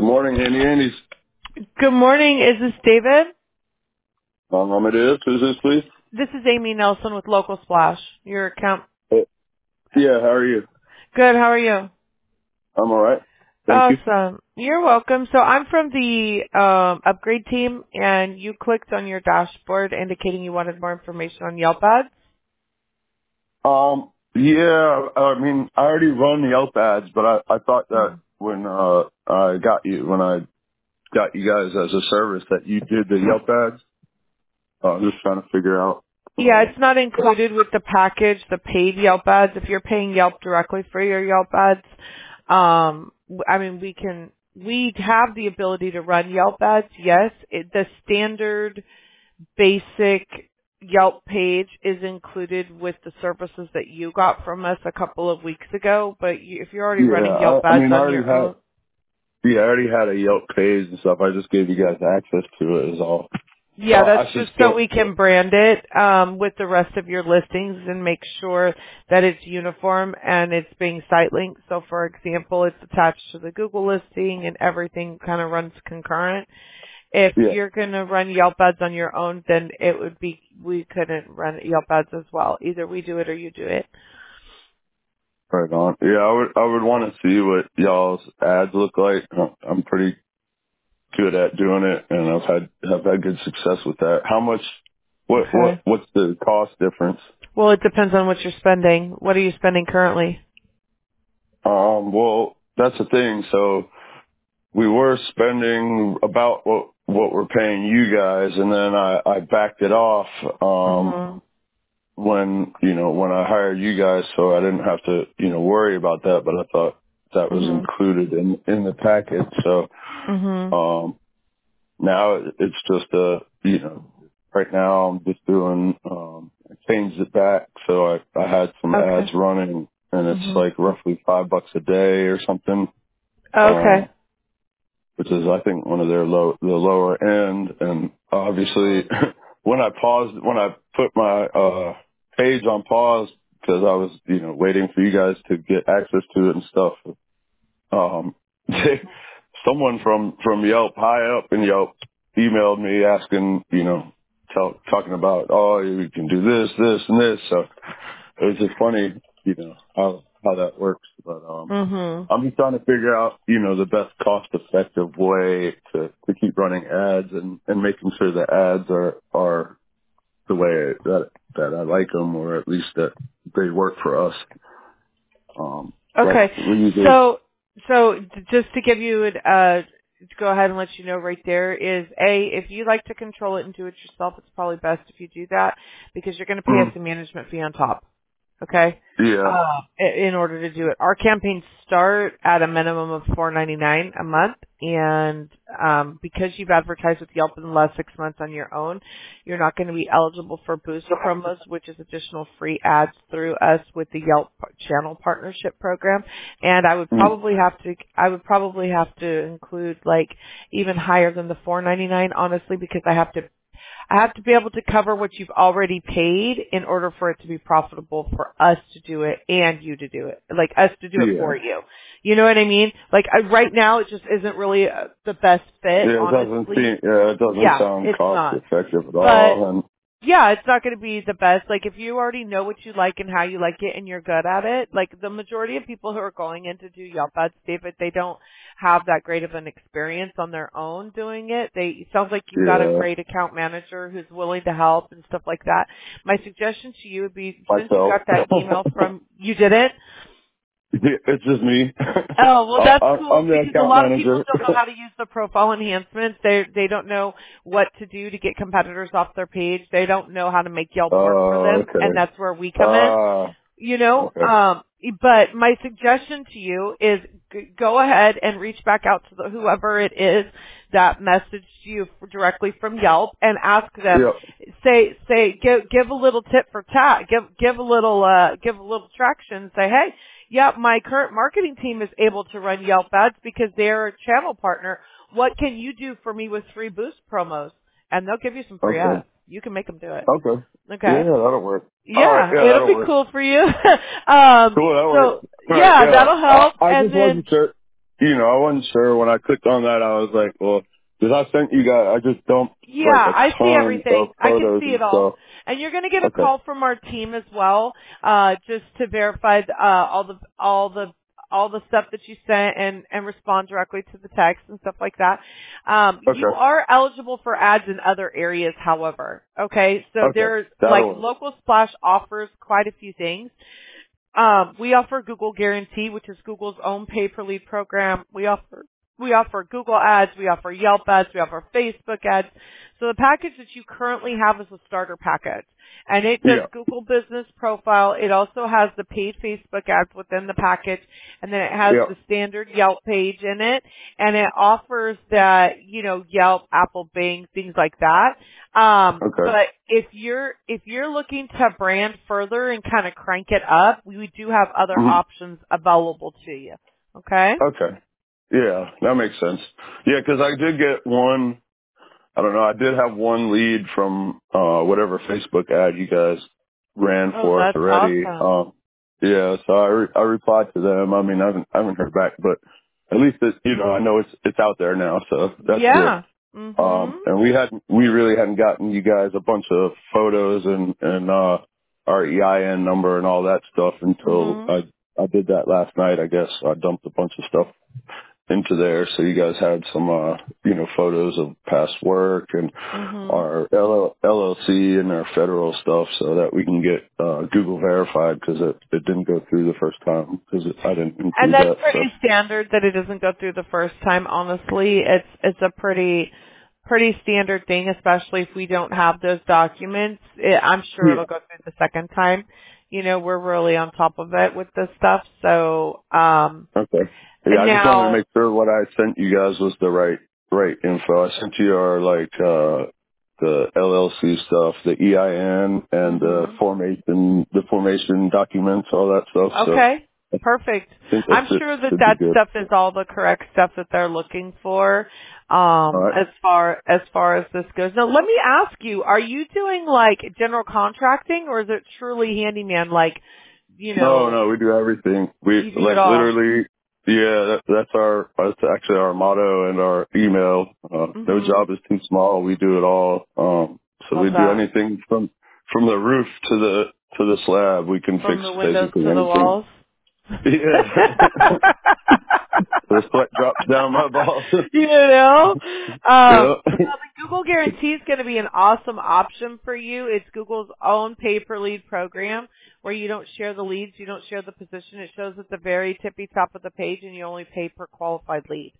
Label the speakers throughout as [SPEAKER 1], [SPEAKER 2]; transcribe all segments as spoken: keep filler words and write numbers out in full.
[SPEAKER 1] morning, Andy Andy's.
[SPEAKER 2] Good morning. Is this David?
[SPEAKER 1] Um, it is. Who's this, please?
[SPEAKER 2] This is Amy Nelson with Local Splash. Your account.
[SPEAKER 1] Uh, yeah, how are you?
[SPEAKER 2] Good. How are you?
[SPEAKER 1] I'm all right. Thank you.
[SPEAKER 2] Awesome. You're welcome. So I'm from the um, upgrade team, and you clicked on your dashboard indicating you wanted more information on Yelp ads.
[SPEAKER 1] Um, yeah, I mean, I already run Yelp ads, but I, I thought that
[SPEAKER 2] Mhm.
[SPEAKER 1] when uh, I got you, when I got you guys as a service, that you did the Yelp ads. Uh, I'm just trying to figure out.
[SPEAKER 2] Yeah,
[SPEAKER 1] Um,
[SPEAKER 2] it's not included with the package, the paid Yelp ads. If you're paying Yelp directly for your Yelp ads, um, w- I mean, we can, we have the ability to run Yelp ads, yes. It, the standard basic Yelp page is included with the services that you got from us a couple of weeks ago, but you, if you're already
[SPEAKER 1] yeah,
[SPEAKER 2] running Yelp
[SPEAKER 1] I, I
[SPEAKER 2] ads
[SPEAKER 1] mean, I
[SPEAKER 2] on
[SPEAKER 1] already
[SPEAKER 2] your
[SPEAKER 1] had.
[SPEAKER 2] own,
[SPEAKER 1] Yeah, I already had a Yelp page and stuff. I just gave you guys access to it. Is all. So
[SPEAKER 2] yeah, that's
[SPEAKER 1] I should
[SPEAKER 2] just so
[SPEAKER 1] still.
[SPEAKER 2] we can brand it um, with the rest of your listings and make sure that it's uniform and it's being site linked. So, for example, it's attached to the Google listing and everything kind of runs concurrent. If
[SPEAKER 1] Yeah.
[SPEAKER 2] you're going to run Yelp ads on your own, then it would be, we couldn't run Yelp ads as well. Either we do it or you do it.
[SPEAKER 1] Right on. Yeah, I would I would want to see what y'all's ads look like. I'm pretty good at doing it, and I've had have had good success with that. How much? What what
[SPEAKER 2] Okay.
[SPEAKER 1] what's the cost difference?
[SPEAKER 2] Well, it depends on what you're spending. What are you spending currently?
[SPEAKER 1] Um, well, that's the thing. So we were spending about what what we're paying you guys, and then I I backed it off. Um,
[SPEAKER 2] Mhm.
[SPEAKER 1] when you know when I hired you guys, so I didn't have to you know worry about that. But I thought that was
[SPEAKER 2] Mhm.
[SPEAKER 1] included in in the package. So
[SPEAKER 2] Mhm.
[SPEAKER 1] um, now it- it's just a you know right now I'm just doing um, I changed it back, so I I had some ads
[SPEAKER 2] Okay.
[SPEAKER 1] running, and it's
[SPEAKER 2] Mhm.
[SPEAKER 1] like roughly five bucks a day or something. Um,
[SPEAKER 2] Okay.
[SPEAKER 1] which is I think one of their low the lower end. And obviously, when I paused, when I put my uh, page on pause because I was you know waiting for you guys to get access to it and stuff, um, they, someone from from Yelp high up in Yelp emailed me asking you know tell, talking about oh you can do this this and this. So it was just funny you know how how that works, but um.
[SPEAKER 2] Mhm.
[SPEAKER 1] I'm just trying to figure out, you know, the best cost-effective way to, to keep running ads and, and making sure the ads are, are the way that, that I like them, or at least that they work for us. Um, but
[SPEAKER 2] Okay.
[SPEAKER 1] we usually,
[SPEAKER 2] So, so d- just to give you an, uh, to go ahead and let you know right there is A, if you like to control it and do it yourself, it's probably best if you do that because you're going to pay us
[SPEAKER 1] mm,
[SPEAKER 2] a management fee on top. Okay.
[SPEAKER 1] yeah,
[SPEAKER 2] Uh, i- in order to do it, our campaigns start at a minimum of four ninety-nine a month, and um, because you've advertised with Yelp in the last six months on your own, you're not going to be eligible for Boost promos, which is additional free ads through us with the Yelp channel partnership program. And I would
[SPEAKER 1] mm,
[SPEAKER 2] probably have to, I would probably have to include like even higher than the four ninety-nine, honestly, because I have to I have to be able to cover what you've already paid in order for it to be profitable for us to do it and you to do it. Like us to do it
[SPEAKER 1] yeah.
[SPEAKER 2] for you. You know what I mean? Like I, right now it just isn't really uh, the best fit,
[SPEAKER 1] Yeah, it doesn't seem,
[SPEAKER 2] honestly.
[SPEAKER 1] yeah, it doesn't
[SPEAKER 2] Yeah,
[SPEAKER 1] sound
[SPEAKER 2] it's not.
[SPEAKER 1] cost-effective at
[SPEAKER 2] But
[SPEAKER 1] all. And
[SPEAKER 2] yeah, it's not going to be the best. Like if you already know what you like and how you like it and you're good at it, like the majority of people who are going in to do Yelp ads, David, they don't have that great of an experience on their own doing it. They it sounds like you've got a
[SPEAKER 1] yeah,
[SPEAKER 2] great account manager who's willing to help and stuff like that. My suggestion to you would be since you
[SPEAKER 1] myself.
[SPEAKER 2] got that email from you did it.
[SPEAKER 1] Yeah, it's just me.
[SPEAKER 2] Oh, well
[SPEAKER 1] I,
[SPEAKER 2] that's
[SPEAKER 1] I,
[SPEAKER 2] cool
[SPEAKER 1] I'm the
[SPEAKER 2] because a
[SPEAKER 1] account
[SPEAKER 2] lot of people
[SPEAKER 1] manager.
[SPEAKER 2] don't know how to use the profile enhancements. They they don't know what to do to get competitors off their page. They don't know how to make Yelp work for
[SPEAKER 1] Oh,
[SPEAKER 2] them, and
[SPEAKER 1] okay.
[SPEAKER 2] that's where we come in.
[SPEAKER 1] Ah,
[SPEAKER 2] You know,
[SPEAKER 1] okay.
[SPEAKER 2] um but my suggestion to you is g- go ahead and reach back out to the, whoever it is that messaged you f- directly from Yelp and ask them,
[SPEAKER 1] Yep.
[SPEAKER 2] say, say, give, give a little tip for tat, give, give a little, uh, give a little traction, say, hey, yeah, my current marketing team is able to run Yelp ads because they're a channel partner. What can you do for me with free boost promos? And they'll give you some free
[SPEAKER 1] Okay.
[SPEAKER 2] ads. You can make them do it.
[SPEAKER 1] Okay. Yeah,
[SPEAKER 2] Okay?
[SPEAKER 1] that'll work. All right.
[SPEAKER 2] Yeah,
[SPEAKER 1] Yeah,
[SPEAKER 2] it'll
[SPEAKER 1] that'll
[SPEAKER 2] be
[SPEAKER 1] work.
[SPEAKER 2] cool for you. um,
[SPEAKER 1] Cool. That'll work.
[SPEAKER 2] so
[SPEAKER 1] All right.
[SPEAKER 2] yeah,
[SPEAKER 1] Yeah.
[SPEAKER 2] that'll
[SPEAKER 1] I,
[SPEAKER 2] help.
[SPEAKER 1] I
[SPEAKER 2] And
[SPEAKER 1] just
[SPEAKER 2] then
[SPEAKER 1] wasn't sure. you know, I wasn't sure when I clicked on that. I was like, well, because I sent you guys, I just dumped
[SPEAKER 2] Yeah,
[SPEAKER 1] like a
[SPEAKER 2] I see
[SPEAKER 1] ton of
[SPEAKER 2] everything. I can
[SPEAKER 1] photos
[SPEAKER 2] see
[SPEAKER 1] and
[SPEAKER 2] it all.
[SPEAKER 1] stuff.
[SPEAKER 2] And you're going to get a
[SPEAKER 1] Okay.
[SPEAKER 2] call from our team as well, uh, just to verify uh, all the all the all the stuff that you sent and and respond directly to the text and stuff like that. Um, you
[SPEAKER 1] Okay.
[SPEAKER 2] are eligible for ads in other areas, however. Okay, so
[SPEAKER 1] Okay.
[SPEAKER 2] there's like
[SPEAKER 1] That'll work.
[SPEAKER 2] Local Splash offers quite a few things. Um, we offer Google Guarantee, which is Google's own pay-per-lead program. We offer we offer Google ads, we offer Yelp ads, we offer Facebook ads. So the package that you currently have is a starter package. And it does
[SPEAKER 1] Yeah.
[SPEAKER 2] Google Business Profile. It also has the paid Facebook ads within the package. And then it has
[SPEAKER 1] Yeah.
[SPEAKER 2] the standard Yelp page in it. And it offers that, you know, Yelp, Apple, Bing, things like that. Um,
[SPEAKER 1] Okay.
[SPEAKER 2] but if you're, if you're looking to brand further and kind of crank it up, we we do have other
[SPEAKER 1] hmm
[SPEAKER 2] options available to you. Okay?
[SPEAKER 1] Okay. Yeah, that makes sense. Yeah, because I did get one. I don't know. I did have one lead from uh whatever Facebook ad you guys ran
[SPEAKER 2] Oh,
[SPEAKER 1] for us
[SPEAKER 2] that's
[SPEAKER 1] already.
[SPEAKER 2] awesome.
[SPEAKER 1] Um, yeah, so I re- I replied to them. I mean, I haven't I haven't heard back, but at least it, you know I know it's it's out there now, so that's good.
[SPEAKER 2] Yeah. Mhm.
[SPEAKER 1] Um, and we hadn't we really hadn't gotten you guys a bunch of photos and and uh our E I N number and all that stuff until
[SPEAKER 2] Mhm.
[SPEAKER 1] I I did that last night. I guess I dumped a bunch of stuff into there. So you guys had some, uh, you know, photos of past work and
[SPEAKER 2] Mhm.
[SPEAKER 1] our L L C and our federal stuff so that we can get, uh, Google verified because it, it didn't go through the first time because I didn't
[SPEAKER 2] And
[SPEAKER 1] include
[SPEAKER 2] that's
[SPEAKER 1] that. So
[SPEAKER 2] pretty standard that it doesn't go through the first time, honestly. It's it's a pretty pretty standard thing, especially if we don't have those documents. It, I'm sure it'll
[SPEAKER 1] yeah.
[SPEAKER 2] go through the second time. You know, we're really on top of it with this stuff. So, um
[SPEAKER 1] Okay. Yeah.
[SPEAKER 2] and
[SPEAKER 1] I just wanted to
[SPEAKER 2] now
[SPEAKER 1] make sure what I sent you guys was the right, right info. I sent you our like, uh, the L L C stuff, the E I N and the
[SPEAKER 2] mhm.
[SPEAKER 1] formation, the formation documents, all that stuff. So
[SPEAKER 2] Okay, perfect.
[SPEAKER 1] I think that
[SPEAKER 2] I'm
[SPEAKER 1] should,
[SPEAKER 2] sure that
[SPEAKER 1] should be
[SPEAKER 2] that
[SPEAKER 1] good.
[SPEAKER 2] stuff is all the correct stuff that they're looking for,
[SPEAKER 1] All
[SPEAKER 2] um,
[SPEAKER 1] right.
[SPEAKER 2] as far as far as this goes. Now, let me ask you: are you doing like general contracting, or is it truly handyman? Like, you
[SPEAKER 1] No,
[SPEAKER 2] know,
[SPEAKER 1] no, we do everything. We
[SPEAKER 2] you do it
[SPEAKER 1] like
[SPEAKER 2] all.
[SPEAKER 1] literally, yeah, that, that's our, that's actually our motto and our email. Uh, no
[SPEAKER 2] Mhm.
[SPEAKER 1] job is too small. We do it all. Um, so
[SPEAKER 2] Love
[SPEAKER 1] we do
[SPEAKER 2] that.
[SPEAKER 1] anything from, from the roof to the, to the slab. We can
[SPEAKER 2] From
[SPEAKER 1] fix
[SPEAKER 2] the windows
[SPEAKER 1] basically
[SPEAKER 2] to the
[SPEAKER 1] anything.
[SPEAKER 2] walls.
[SPEAKER 1] Yeah. The sweat drops down my balls.
[SPEAKER 2] You know,
[SPEAKER 1] Yeah.
[SPEAKER 2] um, well, the Google Guarantee is going to be an awesome option for you. It's Google's own pay-per-lead program where you don't share the leads, you don't share the position. It shows at the very tippy top of the page, and you only pay per qualified lead.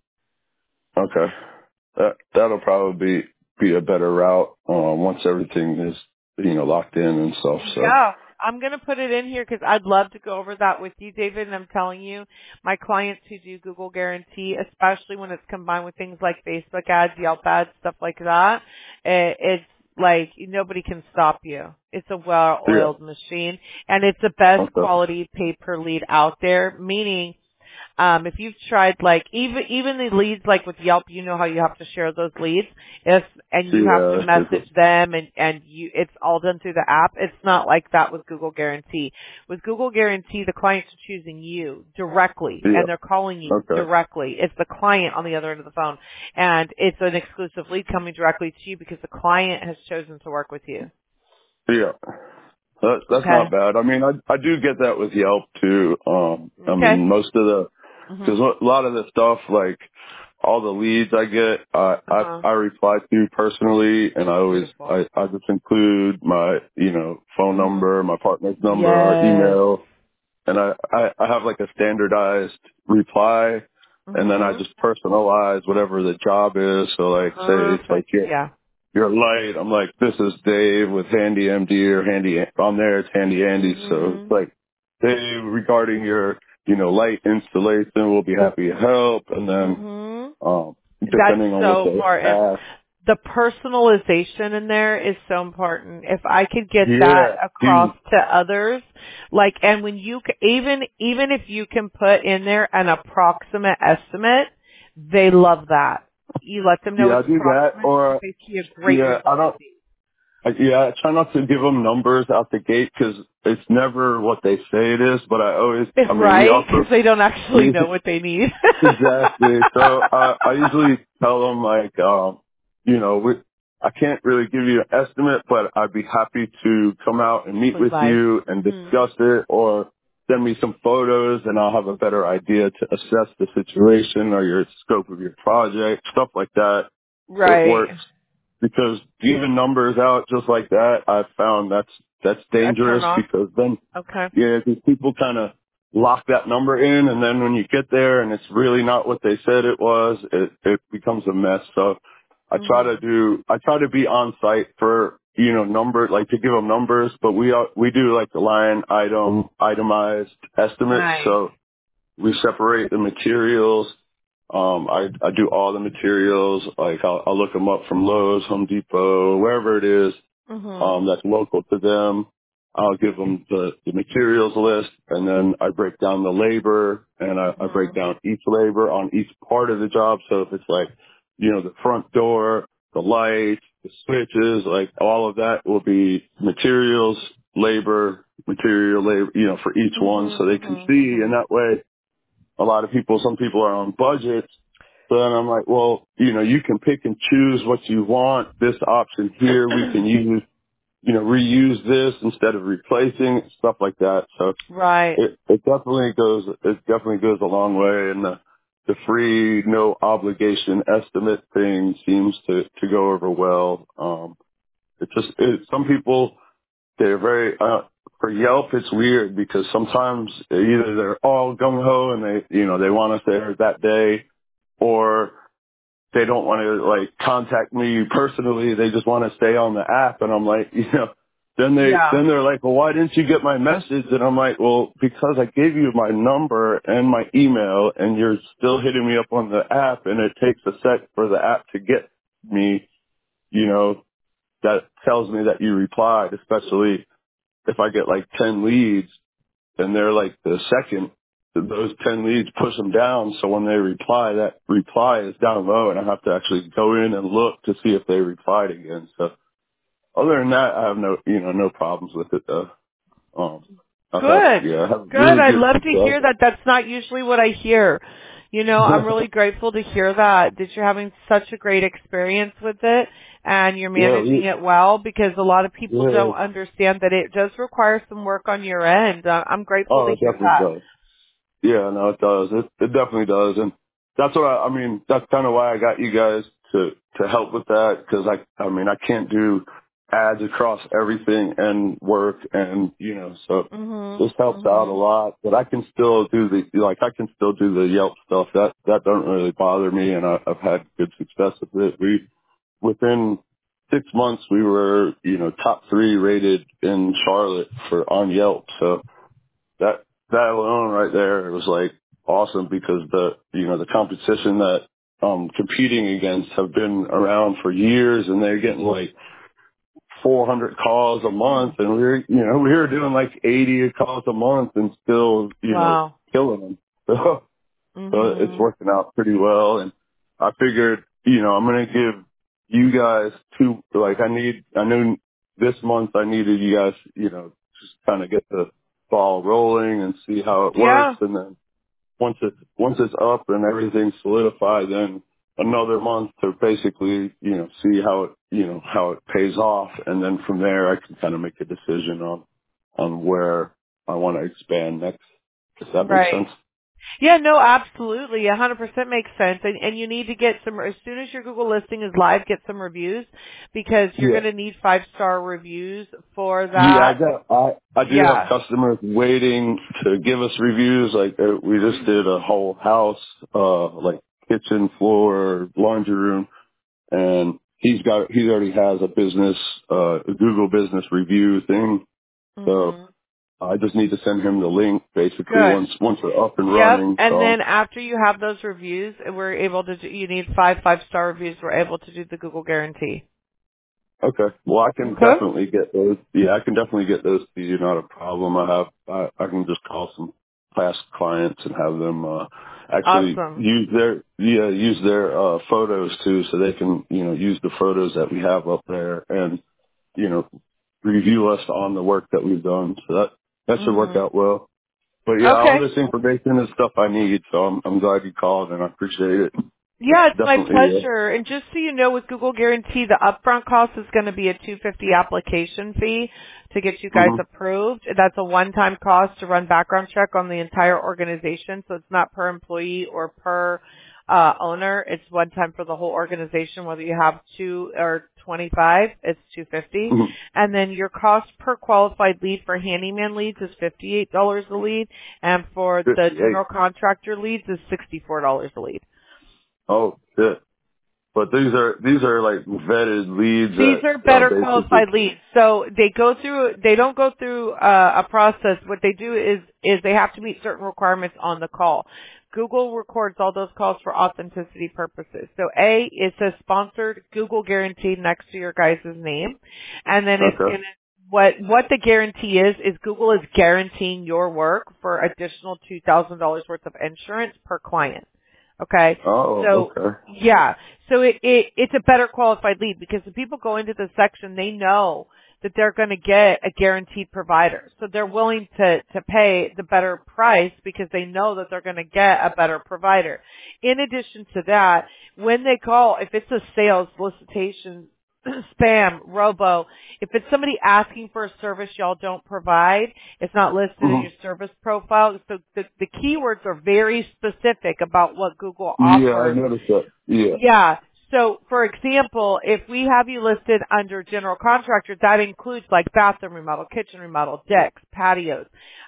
[SPEAKER 1] Okay. That, that'll probably be, be a better route, um, once everything is, you know, locked in and stuff. So,
[SPEAKER 2] Yeah, I'm going to put it in here because I'd love to go over that with you, David. And I'm telling you, my clients who do Google Guarantee, especially when it's combined with things like Facebook ads, Yelp ads, stuff like that, it, it's like nobody can stop you. It's a
[SPEAKER 1] yeah.
[SPEAKER 2] well-oiled machine, and it's the best
[SPEAKER 1] Okay.
[SPEAKER 2] quality pay per lead out there. Meaning, um, if you've tried like even even the leads like with Yelp, you know how you have to share those leads. If and you have to
[SPEAKER 1] Yeah.
[SPEAKER 2] message them and and you it's all done through the app. It's not like that with Google Guarantee. With Google Guarantee, the clients are choosing you directly
[SPEAKER 1] Yeah.
[SPEAKER 2] and they're calling you
[SPEAKER 1] Okay.
[SPEAKER 2] directly. It's the client on the other end of the phone, and it's an exclusive lead coming directly to you because the client has chosen to work with you.
[SPEAKER 1] Yeah. That, that's
[SPEAKER 2] Okay.
[SPEAKER 1] not bad. I mean, I I do get that with Yelp too. Um, I
[SPEAKER 2] Okay.
[SPEAKER 1] mean, most of the because
[SPEAKER 2] Mhm.
[SPEAKER 1] a lot of the stuff like all the leads I get, I
[SPEAKER 2] Uh
[SPEAKER 1] I,
[SPEAKER 2] huh.
[SPEAKER 1] I reply to personally, and I always
[SPEAKER 2] Beautiful.
[SPEAKER 1] I I just include my you know phone
[SPEAKER 2] Mhm.
[SPEAKER 1] number, my partner's number, our
[SPEAKER 2] Yes.
[SPEAKER 1] email, and I I, I have like a standardized reply, and then I
[SPEAKER 2] Mhm.
[SPEAKER 1] just personalize whatever the job is. So like, say it's like
[SPEAKER 2] Perfect.
[SPEAKER 1] yeah.
[SPEAKER 2] Yeah.
[SPEAKER 1] You're light. I'm like, this is Dave with Handy M D or Handy. On there, it's Handy Andy. So it's
[SPEAKER 2] Mhm.
[SPEAKER 1] like, Dave, regarding your, you know, light installation, we'll be happy to help. And then,
[SPEAKER 2] Mhm.
[SPEAKER 1] um,
[SPEAKER 2] That's
[SPEAKER 1] depending on what
[SPEAKER 2] so
[SPEAKER 1] they
[SPEAKER 2] important.
[SPEAKER 1] ask.
[SPEAKER 2] The personalization in there is so important. If I could get that
[SPEAKER 1] Yeah,
[SPEAKER 2] across
[SPEAKER 1] huge.
[SPEAKER 2] to others, like, and when you c- even even if you can put in there an approximate estimate, they love that. You let them know
[SPEAKER 1] Yeah, I
[SPEAKER 2] it's
[SPEAKER 1] do that.
[SPEAKER 2] approximate,
[SPEAKER 1] Or,
[SPEAKER 2] they see a great
[SPEAKER 1] yeah, I
[SPEAKER 2] result with
[SPEAKER 1] don't,
[SPEAKER 2] you.
[SPEAKER 1] I, yeah, I try not to give them numbers out the gate because it's never what they say it is. But I always, I mean, we
[SPEAKER 2] Right? Because
[SPEAKER 1] also
[SPEAKER 2] they don't actually
[SPEAKER 1] we
[SPEAKER 2] know what they need.
[SPEAKER 1] exactly. So uh, I usually tell them like, um, you know, we, I can't really give you an estimate, but I'd be happy to come out and meet
[SPEAKER 2] Swing
[SPEAKER 1] with
[SPEAKER 2] by.
[SPEAKER 1] you and
[SPEAKER 2] Mhm.
[SPEAKER 1] discuss it, or send me some photos, and I'll have a better idea to assess the situation or your scope of your project, stuff like that. It
[SPEAKER 2] Right.
[SPEAKER 1] works because giving numbers out just like that, I've found that's that's
[SPEAKER 2] A turn
[SPEAKER 1] dangerous
[SPEAKER 2] off.
[SPEAKER 1] because then,
[SPEAKER 2] Okay.
[SPEAKER 1] yeah, because people kind of lock that number in, and then when you get there and it's really not what they said it was, it it becomes a mess. So I try to
[SPEAKER 2] Mhm.
[SPEAKER 1] do, I try to be on site for, you know, number, like to give them numbers, but we are, we do like the line item, itemized estimates.
[SPEAKER 2] Nice.
[SPEAKER 1] So we separate the materials. Um, I, I do all the materials. Like I'll, I'll look them up from Lowe's, Home Depot, wherever it is,
[SPEAKER 2] Mhm.
[SPEAKER 1] um, that's local to them. I'll give them the, the materials list, and then I break down the labor, and I, I break
[SPEAKER 2] Mhm.
[SPEAKER 1] down each labor on each part of the job. So if it's like, you know, the front door, the lights, the switches, like all of that will be materials, labor, material, labor, you know, for each one,
[SPEAKER 2] Mhm.
[SPEAKER 1] so they can
[SPEAKER 2] Mhm.
[SPEAKER 1] see. And
[SPEAKER 2] Mhm.
[SPEAKER 1] that way, a lot of people, some people are on budgets. So then I'm like, well, you know, you can pick and choose what you want. This option here, we can use, you know, reuse this instead of replacing, stuff like that. So
[SPEAKER 2] Right.
[SPEAKER 1] it, it definitely goes, it definitely goes a long way. And the, the free, no obligation estimate thing seems to, to go over well. Um, it just, it, some people, they're very, uh, for Yelp, it's weird because sometimes either they're all gung ho and they, you know, they want us there that day, or they don't want to like contact me personally. They just want to stay on the app. And I'm like, you know, then they,
[SPEAKER 2] Yeah.
[SPEAKER 1] then they're like, well, why didn't you get my message? And I'm like, well, because I gave you my number and my email, and you're still hitting me up on the app, and it takes a sec for the app to get me, you know, that tells me that you replied, especially if I get like ten leads and they're like the second, those ten leads push them down. So when they reply, that reply is down low, and I have to actually go in and look to see if they replied again. So other than that, I have no, you know, no problems with it though. Um, I've had,
[SPEAKER 2] Good.
[SPEAKER 1] yeah, I have
[SPEAKER 2] Good.
[SPEAKER 1] really
[SPEAKER 2] I'd
[SPEAKER 1] good
[SPEAKER 2] love to
[SPEAKER 1] success.
[SPEAKER 2] hear that. That's not usually what I hear. You know, I'm really grateful to hear that, that you're having such a great experience with it and you're
[SPEAKER 1] yeah,
[SPEAKER 2] managing
[SPEAKER 1] we,
[SPEAKER 2] it well, because a lot of people
[SPEAKER 1] yeah.
[SPEAKER 2] don't understand that it does require some work on your end. Uh, I'm grateful
[SPEAKER 1] Oh,
[SPEAKER 2] to
[SPEAKER 1] it
[SPEAKER 2] hear
[SPEAKER 1] definitely
[SPEAKER 2] that.
[SPEAKER 1] does. Yeah, no, it does. It, it definitely does. And that's what I, I mean, that's kind of why I got you guys to, to help with that. Cause I, I mean, I can't do ads across everything and work and, you know, so
[SPEAKER 2] Mhm.
[SPEAKER 1] this helps out a
[SPEAKER 2] Mhm.
[SPEAKER 1] lot, but I can still do the, like, I can still do the Yelp stuff. That, that doesn't really bother me. And I, I've had good success with it. We, within six months, we were, you know, top three rated in Charlotte for on Yelp. So, that that alone right there was like awesome because the you know the competition that um competing against have been around for years, and they're getting like four hundred calls a month, and we're you know we were doing like eighty calls a month and still you know
[SPEAKER 2] Wow.
[SPEAKER 1] killing them. So, so it's
[SPEAKER 2] Mhm.
[SPEAKER 1] working out pretty well, and I figured you know I'm gonna give you guys two, like I need I knew this month I needed you guys you know just kind of get the ball rolling and see how it works,
[SPEAKER 2] Yeah.
[SPEAKER 1] and then once it once it's up and everything's solidified, then another month to basically you know see how it you know how it pays off, and then from there I can kind of make a decision on on where I want to expand next. Does that make
[SPEAKER 2] Right.
[SPEAKER 1] sense?
[SPEAKER 2] Yeah, no, absolutely. A hundred percent makes sense. And, and you need to get some, as soon as your Google listing is live, get some reviews, because you're
[SPEAKER 1] Yeah.
[SPEAKER 2] going to need five star reviews for
[SPEAKER 1] Yeah, I
[SPEAKER 2] that.
[SPEAKER 1] got. I I do have
[SPEAKER 2] Yeah.
[SPEAKER 1] customers waiting to give us reviews. Like uh, we just did a whole house, uh, like kitchen, floor, laundry room, and he's got he already has a business, uh, a Google business review thing. So
[SPEAKER 2] Mhm.
[SPEAKER 1] I just need to send him the link basically
[SPEAKER 2] Good.
[SPEAKER 1] once once we're up and
[SPEAKER 2] Yep.
[SPEAKER 1] running.
[SPEAKER 2] And
[SPEAKER 1] So
[SPEAKER 2] then after you have those reviews, we're able to do, you need five five star reviews, we're able to do the Google guarantee.
[SPEAKER 1] okay, well I can
[SPEAKER 2] Okay.
[SPEAKER 1] definitely get those. Yeah, I can definitely get those to you. Not a problem. I have I, I can just call some past clients and have them uh, actually
[SPEAKER 2] Awesome.
[SPEAKER 1] use their yeah use their uh, photos too, so they can you know use the photos that we have up there. And you know, review us on the work that we've done. So that, that should work
[SPEAKER 2] Mhm.
[SPEAKER 1] out well. But yeah, all
[SPEAKER 2] Okay.
[SPEAKER 1] this information is stuff I need, so I'm, I'm glad you called and I appreciate it. It's
[SPEAKER 2] Yeah, it's my
[SPEAKER 1] definitely, uh,
[SPEAKER 2] pleasure. And just so you know, with Google Guarantee, the upfront cost is going to be a two hundred fifty dollars application fee to get you guys
[SPEAKER 1] hmm
[SPEAKER 2] approved. That's a one-time cost to run background check on the entire organization, so it's not per employee or per uh, owner. It's one time for the whole organization, whether you have two or twenty-five, it's two hundred fifty dollars.
[SPEAKER 1] hmm
[SPEAKER 2] And then your cost per qualified lead for handyman leads is fifty-eight dollars a lead, and for the
[SPEAKER 1] fifty-eight.
[SPEAKER 2] general contractor leads is sixty-four dollars a lead.
[SPEAKER 1] Oh, shit. But these are, these are like vetted leads
[SPEAKER 2] These
[SPEAKER 1] that,
[SPEAKER 2] are
[SPEAKER 1] uh,
[SPEAKER 2] better
[SPEAKER 1] basically,
[SPEAKER 2] qualified leads. So they go through, they don't go through uh, a process. What they do is, is they have to meet certain requirements on the call. Google records all those calls for authenticity purposes. So A, it says sponsored Google guaranteed next to your guys' name. And then it's
[SPEAKER 1] okay.
[SPEAKER 2] going to, what, what the guarantee is, is Google is guaranteeing your work for additional two thousand dollars worth of insurance per client. Okay?
[SPEAKER 1] Oh,
[SPEAKER 2] So,
[SPEAKER 1] okay.
[SPEAKER 2] yeah. So it, it it's a better qualified lead because the people go into the section, they know that they're going to get a guaranteed provider. So they're willing to, to pay the better price because they know that they're going to get a better provider. In addition to that, when they call, if it's a sales solicitation, spam, robo, if it's somebody asking for a service y'all don't provide, it's not listed in
[SPEAKER 1] hmm
[SPEAKER 2] your service profile. So the, the keywords are very specific about what Google
[SPEAKER 1] Yeah, I
[SPEAKER 2] offers.
[SPEAKER 1] noticed that. Yeah.
[SPEAKER 2] Yeah. So, for example, if we have you listed under general contractor, that includes like bathroom remodel, kitchen remodel, decks, patios,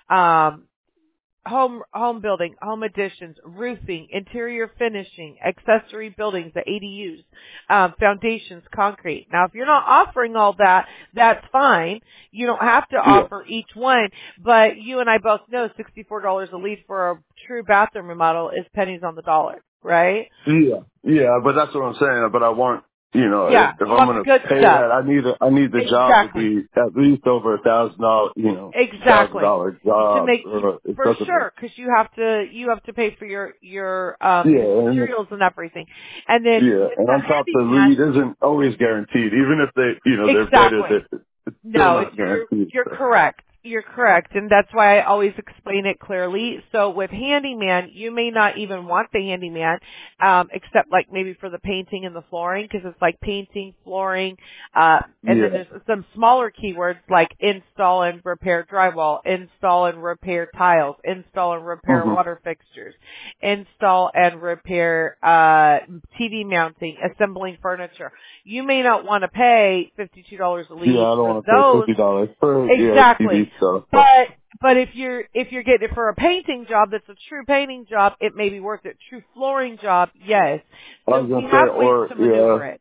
[SPEAKER 2] um, home home building, home additions, roofing, interior finishing, accessory buildings, the A D Us, um, foundations, concrete. Now, if you're not offering all that, that's fine. You don't have to
[SPEAKER 1] Yeah.
[SPEAKER 2] offer each one, but you and I both know sixty-four dollars a lead for a true bathroom remodel is pennies on the dollar, right?
[SPEAKER 1] Yeah, yeah, but that's what I'm saying. But I want, you know, if,
[SPEAKER 2] Yeah,
[SPEAKER 1] if
[SPEAKER 2] you
[SPEAKER 1] I'm
[SPEAKER 2] want the
[SPEAKER 1] gonna
[SPEAKER 2] good
[SPEAKER 1] pay
[SPEAKER 2] stuff.
[SPEAKER 1] that, I need a, I need the job to
[SPEAKER 2] Exactly.
[SPEAKER 1] be at least over a thousand dollar, you know, thousand
[SPEAKER 2] Exactly.
[SPEAKER 1] dollar
[SPEAKER 2] To
[SPEAKER 1] job.
[SPEAKER 2] make
[SPEAKER 1] Or it
[SPEAKER 2] for
[SPEAKER 1] doesn't make.
[SPEAKER 2] sure, because you have to you have to pay for your your um your
[SPEAKER 1] Yeah, and
[SPEAKER 2] materials and everything, and then
[SPEAKER 1] yeah,
[SPEAKER 2] with
[SPEAKER 1] and
[SPEAKER 2] the
[SPEAKER 1] on top, the
[SPEAKER 2] handyman,
[SPEAKER 1] lead isn't always guaranteed. Even if they, you know, they're vetted,
[SPEAKER 2] exactly.
[SPEAKER 1] it, it's still
[SPEAKER 2] No, it's
[SPEAKER 1] not
[SPEAKER 2] you're
[SPEAKER 1] guaranteed.
[SPEAKER 2] you're
[SPEAKER 1] So
[SPEAKER 2] correct. You're correct, and that's why I always explain it clearly. So with handyman, you may not even want the handyman, um, except like maybe for the painting and the flooring, because it's like painting, flooring, uh, and then
[SPEAKER 1] yeah.
[SPEAKER 2] there's some smaller keywords like install and repair drywall, install and repair tiles, install and repair
[SPEAKER 1] hmm
[SPEAKER 2] water fixtures, install and repair uh, T V mounting, assembling furniture. You may not want to pay fifty-two dollars a
[SPEAKER 1] Yeah,
[SPEAKER 2] lead
[SPEAKER 1] I don't
[SPEAKER 2] for
[SPEAKER 1] want to pay
[SPEAKER 2] those.
[SPEAKER 1] fifty dollars for yeah T
[SPEAKER 2] Exactly.
[SPEAKER 1] V stuff.
[SPEAKER 2] But but if you're if you're getting it for a painting job that's a true painting job, it may be worth it. True flooring job, yes.
[SPEAKER 1] I
[SPEAKER 2] So
[SPEAKER 1] was
[SPEAKER 2] we
[SPEAKER 1] gonna say,
[SPEAKER 2] have ways
[SPEAKER 1] or
[SPEAKER 2] to
[SPEAKER 1] yeah.
[SPEAKER 2] maneuver it.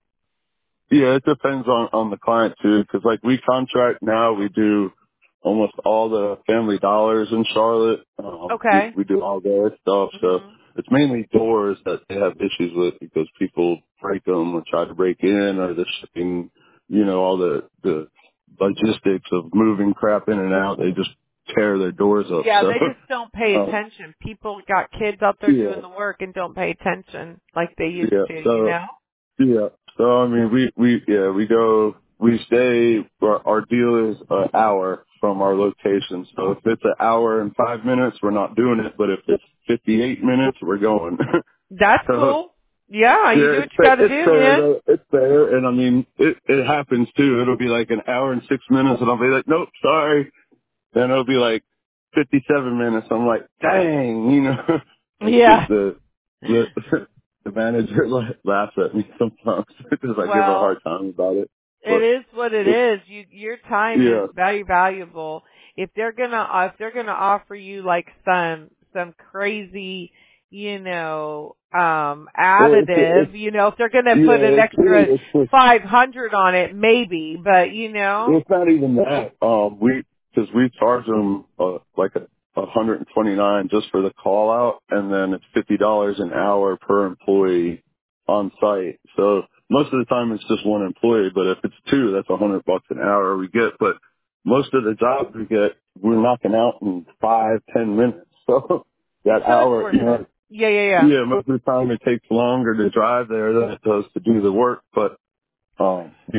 [SPEAKER 1] Yeah, it depends on on the client too, because like we contract now, we do almost all the Family Dollars in Charlotte. Um, we
[SPEAKER 2] Okay.
[SPEAKER 1] we do all their stuff, so
[SPEAKER 2] Mhm.
[SPEAKER 1] it's mainly doors that they have issues with because people break them or try to break in, or the shipping, you know, all the the logistics of moving crap in and out. They just tear their doors up.
[SPEAKER 2] Yeah,
[SPEAKER 1] So
[SPEAKER 2] they just don't pay
[SPEAKER 1] uh,
[SPEAKER 2] attention. People got kids out there
[SPEAKER 1] yeah,
[SPEAKER 2] doing the work and don't pay attention like they used
[SPEAKER 1] yeah.
[SPEAKER 2] to, you
[SPEAKER 1] So
[SPEAKER 2] know?
[SPEAKER 1] yeah. So I mean, we we yeah we go we stay. Our, our deal is an hour from our location. So if it's an hour and five minutes, we're not doing it. But if it's fifty-eight minutes, we're going.
[SPEAKER 2] That's
[SPEAKER 1] So
[SPEAKER 2] cool. Yeah, you
[SPEAKER 1] yeah,
[SPEAKER 2] do what
[SPEAKER 1] it's
[SPEAKER 2] you
[SPEAKER 1] fair.
[SPEAKER 2] gotta
[SPEAKER 1] It's
[SPEAKER 2] do,
[SPEAKER 1] fair.
[SPEAKER 2] man.
[SPEAKER 1] Though. It's fair. And I mean, it it happens too. It'll be like an hour and six minutes, and I'll be like, nope, sorry. Then it'll be like fifty-seven minutes. I'm like, dang, you know, like the
[SPEAKER 2] Yeah.
[SPEAKER 1] the the, the manager la- laughs at me sometimes because I give her a
[SPEAKER 2] Well,
[SPEAKER 1] hard time about it.
[SPEAKER 2] it
[SPEAKER 1] But
[SPEAKER 2] is what it
[SPEAKER 1] it's
[SPEAKER 2] is. You, your time is
[SPEAKER 1] yeah,
[SPEAKER 2] very valuable. If they're gonna, uh, if they're gonna offer you like some, some crazy, you know, um,
[SPEAKER 1] well, it's it's
[SPEAKER 2] additive, you know, if they're gonna put an
[SPEAKER 1] yeah, it's
[SPEAKER 2] extra
[SPEAKER 1] really it's just
[SPEAKER 2] five hundred on it, maybe, but you know,
[SPEAKER 1] it's not even that. Um, we because we charge them uh, like a. one hundred twenty-nine just for the call out, and then it's fifty dollars an hour per employee on site. So most of the time it's just one employee, but if it's two, that's a hundred bucks an hour we get. But most of the jobs we get, we're knocking out in five, ten minutes. So that
[SPEAKER 2] so it's
[SPEAKER 1] hour,
[SPEAKER 2] worth
[SPEAKER 1] you
[SPEAKER 2] it.
[SPEAKER 1] know,
[SPEAKER 2] Yeah, yeah, yeah.
[SPEAKER 1] yeah, most of the time it takes longer to drive there than it does to do the work, but um, you know,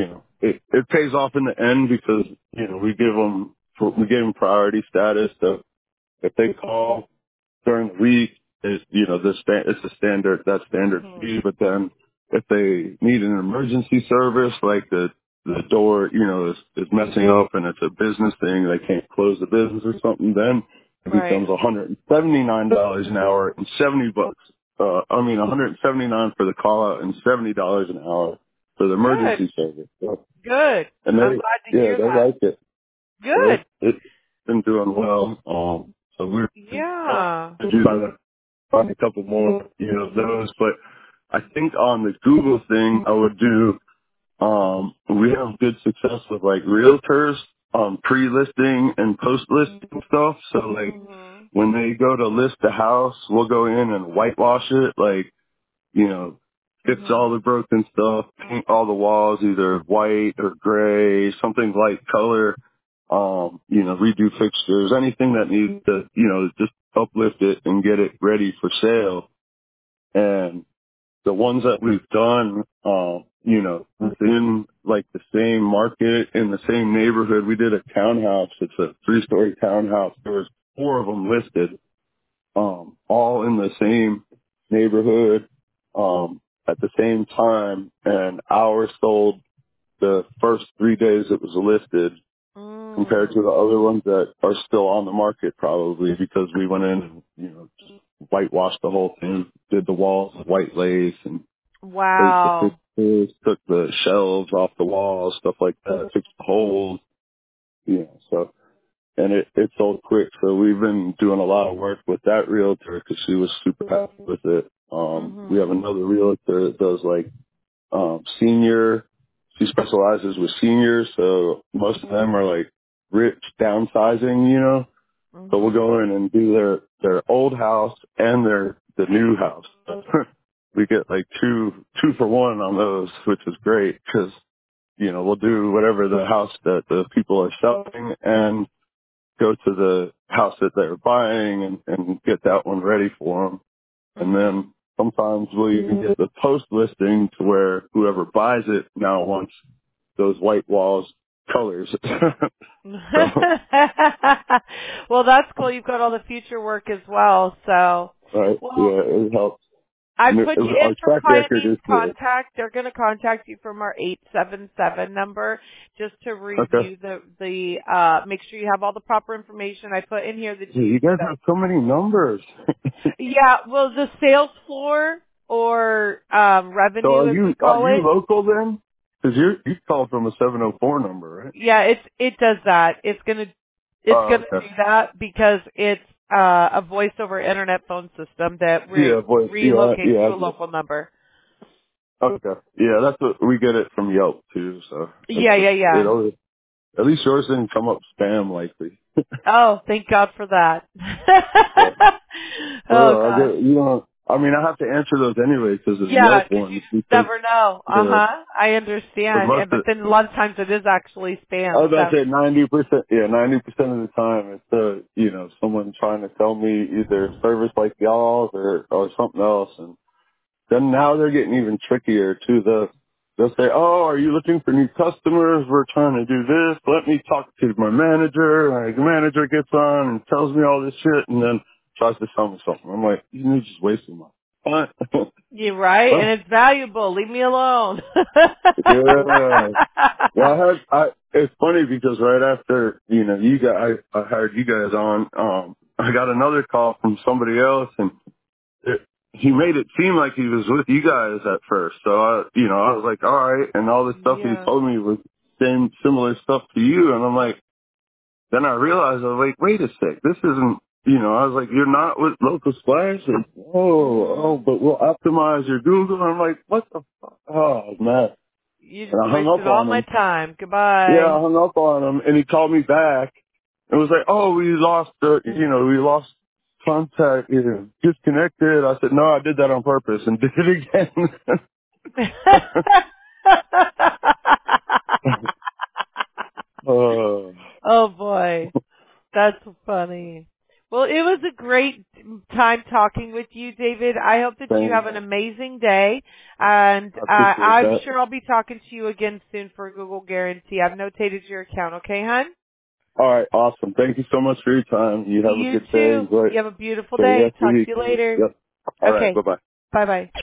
[SPEAKER 1] it, it pays off in the end because, you know, we give them, we give them priority status. So if they call during the week, is you know, the sta- it's a standard, that standard
[SPEAKER 2] Mhm.
[SPEAKER 1] fee. But then if they need an emergency service, like the, the door, you know, is, is messing up and it's a business thing, they can't close the business or something, then it becomes
[SPEAKER 2] Right.
[SPEAKER 1] one hundred seventy-nine dollars an hour and seventy bucks. Uh, I mean, one hundred seventy-nine for the call out and seventy dollars an hour for the
[SPEAKER 2] Good.
[SPEAKER 1] emergency service. So,
[SPEAKER 2] Good.
[SPEAKER 1] and
[SPEAKER 2] I'm
[SPEAKER 1] they,
[SPEAKER 2] glad to
[SPEAKER 1] yeah,
[SPEAKER 2] hear
[SPEAKER 1] they
[SPEAKER 2] that.
[SPEAKER 1] like it. So it's,
[SPEAKER 2] Good.
[SPEAKER 1] it's been doing well. Um, so we're
[SPEAKER 2] Yeah.
[SPEAKER 1] trying to find a couple more, you know, of those. But I think on the Google thing, I would do, um, we have good success with like realtors, um, pre-listing and post-listing stuff. So like
[SPEAKER 2] Mhm.
[SPEAKER 1] when they go to list the house, we'll go in and whitewash it, like, you know, fix all
[SPEAKER 2] Mhm.
[SPEAKER 1] the broken stuff, paint all the walls either white or gray, something light color, um, you know, redo fixtures, anything that needs to, you know, just uplift it and get it ready for sale. And the ones that we've done, um, you know, within like the same market in the same neighborhood, we did a townhouse. It's a three story townhouse. There was four of them listed um, all in the same neighborhood, um, at the same time, and ours sold the first three days it was listed compared to
[SPEAKER 2] Mm.
[SPEAKER 1] the other ones that are still on the market probably because we went in and, you know, just whitewashed the whole thing, did the walls with white lace and changed the
[SPEAKER 2] Wow.
[SPEAKER 1] fixtures, took the shelves off the walls, stuff like that, fixed the holes, you know, so and it, it sold quick. So we've been doing a lot of work with that realtor because she was super happy with it. Um, we have
[SPEAKER 2] Mhm.
[SPEAKER 1] another realtor that does like, um, senior, she specializes with seniors. So most of them are like rich downsizing, you know, so we'll
[SPEAKER 2] Mhm.
[SPEAKER 1] go in and do their, their old house and their, the new house. We get like two, two for one on those, which is great because, you know, we'll do whatever the house that the people are selling and go to the house that they're buying and, and get that one ready for them. And
[SPEAKER 2] Mhm.
[SPEAKER 1] then sometimes we'll even get the post listing to where whoever buys it now wants those white walls colors. So,
[SPEAKER 2] Well, that's cool. You've got all the future work as well. So,
[SPEAKER 1] right,
[SPEAKER 2] well,
[SPEAKER 1] yeah, it helps.
[SPEAKER 2] I
[SPEAKER 1] And it-
[SPEAKER 2] put you in
[SPEAKER 1] Our
[SPEAKER 2] for
[SPEAKER 1] track
[SPEAKER 2] client
[SPEAKER 1] record
[SPEAKER 2] needs
[SPEAKER 1] is good.
[SPEAKER 2] contact. They're going to contact you from our eight seven seven number just to
[SPEAKER 1] Okay.
[SPEAKER 2] review the the uh make sure you have all the proper information. I put in here that
[SPEAKER 1] Hey,
[SPEAKER 2] you
[SPEAKER 1] you guys have so many numbers.
[SPEAKER 2] yeah, well the sales floor or um
[SPEAKER 1] So
[SPEAKER 2] revenue
[SPEAKER 1] are
[SPEAKER 2] as we
[SPEAKER 1] you are
[SPEAKER 2] call
[SPEAKER 1] you
[SPEAKER 2] it.
[SPEAKER 1] local then? Because you you called from a seven oh four number, right?
[SPEAKER 2] Yeah, it's it does that. It's gonna it's
[SPEAKER 1] Oh,
[SPEAKER 2] gonna
[SPEAKER 1] okay.
[SPEAKER 2] do that because it's uh, a voice over internet phone system that
[SPEAKER 1] Yeah,
[SPEAKER 2] re-
[SPEAKER 1] boy. Yeah,
[SPEAKER 2] relocates
[SPEAKER 1] yeah.
[SPEAKER 2] to a local number.
[SPEAKER 1] Okay. Yeah, that's what we get it from Yelp too. So it's
[SPEAKER 2] Yeah, yeah,
[SPEAKER 1] it
[SPEAKER 2] yeah.
[SPEAKER 1] always at least yours didn't come up spam likely.
[SPEAKER 2] Oh, thank God for that.
[SPEAKER 1] So
[SPEAKER 2] Oh
[SPEAKER 1] well, I
[SPEAKER 2] gosh.
[SPEAKER 1] get you know. I mean, I have to answer those anyway because of
[SPEAKER 2] Yeah,
[SPEAKER 1] Yelp
[SPEAKER 2] 'cause you
[SPEAKER 1] ones
[SPEAKER 2] just
[SPEAKER 1] because
[SPEAKER 2] never know. Uh
[SPEAKER 1] the
[SPEAKER 2] huh. I
[SPEAKER 1] for
[SPEAKER 2] understand.
[SPEAKER 1] most
[SPEAKER 2] And but
[SPEAKER 1] of
[SPEAKER 2] then a lot of times it is actually
[SPEAKER 1] I
[SPEAKER 2] spam.
[SPEAKER 1] was about
[SPEAKER 2] So
[SPEAKER 1] to say ninety percent. Yeah, ninety percent of the time it's uh you know someone trying to sell me either service like y'all's or or something else and. Then now they're getting even trickier too. The they'll say, "Oh, are you looking for new customers? We're trying to do this. Let me talk to my manager." And the manager gets on and tells me all this shit, and then tries to sell me something. I'm like, "You just wasting my time."
[SPEAKER 2] you're right, and
[SPEAKER 1] Well,
[SPEAKER 2] it's valuable. Leave me alone.
[SPEAKER 1] yeah. Well, I had I. It's funny because right after you know you guys, I, I hired you guys on. Um, I got another call from somebody else, and it, he made it seem like he was with you guys at first. So I, you know, I was like, all right. And all the stuff he
[SPEAKER 2] Yeah.
[SPEAKER 1] told me was same, similar stuff to you. And I'm like, then I realized I was like, wait a sec, this isn't, you know, I was like, you're not with Local Splash? And, oh, oh,
[SPEAKER 2] Mhm.
[SPEAKER 1] but we'll optimize your Google. And I'm like, what the fuck? Oh, man.
[SPEAKER 2] You
[SPEAKER 1] And
[SPEAKER 2] just
[SPEAKER 1] I hung up
[SPEAKER 2] wasted all
[SPEAKER 1] on
[SPEAKER 2] my
[SPEAKER 1] him.
[SPEAKER 2] time.
[SPEAKER 1] Yeah, I
[SPEAKER 2] Goodbye.
[SPEAKER 1] hung up on him and he called me back. It was like, oh, we lost, uh, you know, we lost contact, you know, disconnected. I said, no, I did that on purpose and did it again. uh,
[SPEAKER 2] Oh boy. That's funny. Well, it was a great time talking with you, David. I hope that you have
[SPEAKER 1] Thanks.
[SPEAKER 2] an amazing day, and
[SPEAKER 1] I
[SPEAKER 2] uh,
[SPEAKER 1] appreciate
[SPEAKER 2] I'm
[SPEAKER 1] that.
[SPEAKER 2] sure I'll be talking to you again soon for a Google Guarantee. I've notated your account, okay, hon?
[SPEAKER 1] All right, awesome. Thank you so much for your time. You have a
[SPEAKER 2] You
[SPEAKER 1] good day.
[SPEAKER 2] too.
[SPEAKER 1] Enjoy,
[SPEAKER 2] You have a beautiful
[SPEAKER 1] enjoy the
[SPEAKER 2] day.
[SPEAKER 1] rest of the
[SPEAKER 2] Talk
[SPEAKER 1] week.
[SPEAKER 2] to you later.
[SPEAKER 1] Yep. All right,
[SPEAKER 2] Okay.
[SPEAKER 1] bye bye.
[SPEAKER 2] Bye-bye.